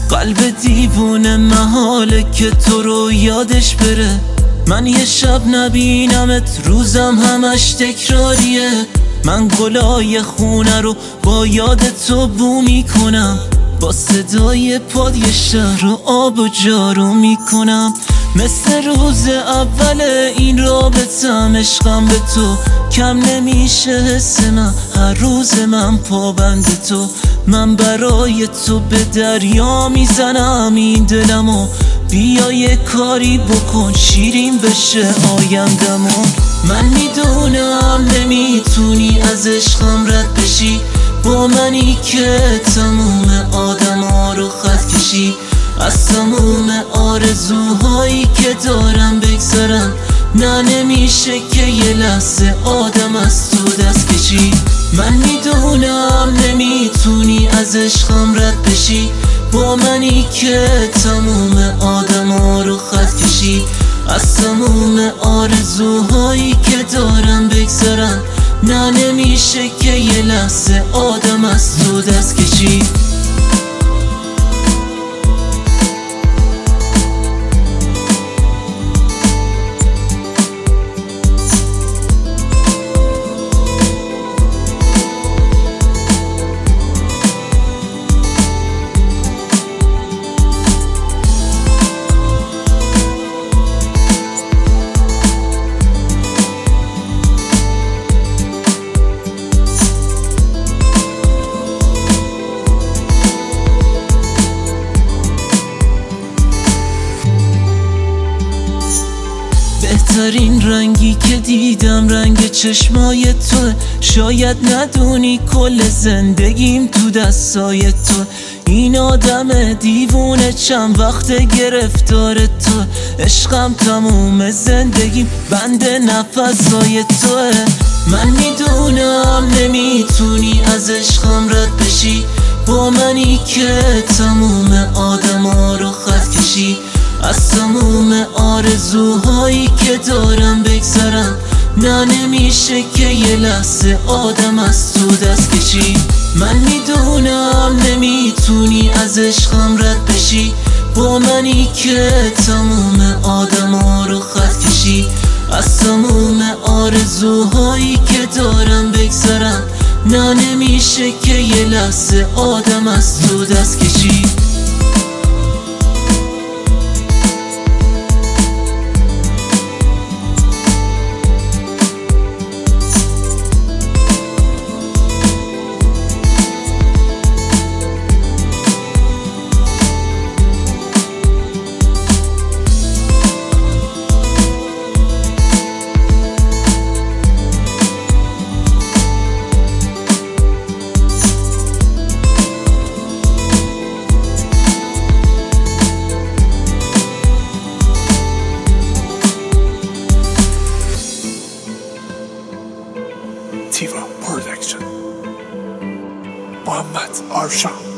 قلب دیوونه محاله که تو رو یادش بره. من یه شب نبینمت روزم همش تکراریه. من گلای خونه رو با یاد تو بو میکنم، با صدای پاد یه شهر رو آب و جارو میکنم. مثل روز اول این رابطم عشقم به تو کم نمیشه حس من، هر روز من پابند تو. من برای تو به دریا میزنم این دلمو، بیا یه کاری بکن شیرین بشه آیندمون. من میدونم نمیتونی از عشقم رد بشی، با منی که تموم آدما رو خط کشی. از تموم آرزوهایی که دارم بگذرم، نه نمیشه که یه لحظه آدم از تو دست کشی. من میدونم نمیتونی از عشقم رد بشی، با منی که تموم آدما رو خط کشی. از تموم آرزوهایی که دارم بگذرم، نه نمیشه که یه لحظه آدم از تو دست کشی. بهترین رنگی که دیدم رنگ چشمای تو. شاید ندونی کل زندگیم تو دستای تو. این آدم دیوونه چند وقت گرفتار تو. عشقم تموم زندگیم بند نفسای توه. من میدونم نمیتونی از عشقم رد بشی، با منی که تموم آدما رو خط کشی. از تموم آرزوهایی که دارم بگذرم، نه نمیشه که یه لحظه آدم از تو دست کشی. من میدونم نمیتونی از عشقم رد بشی، با منی که تموم آدما رو خط کشی. از تموم آرزوهایی که دارم بگذرم، نه نمیشه که یه لحظه آدم از تو دست کشی. تیوا پرودکشن، محمد آرشان.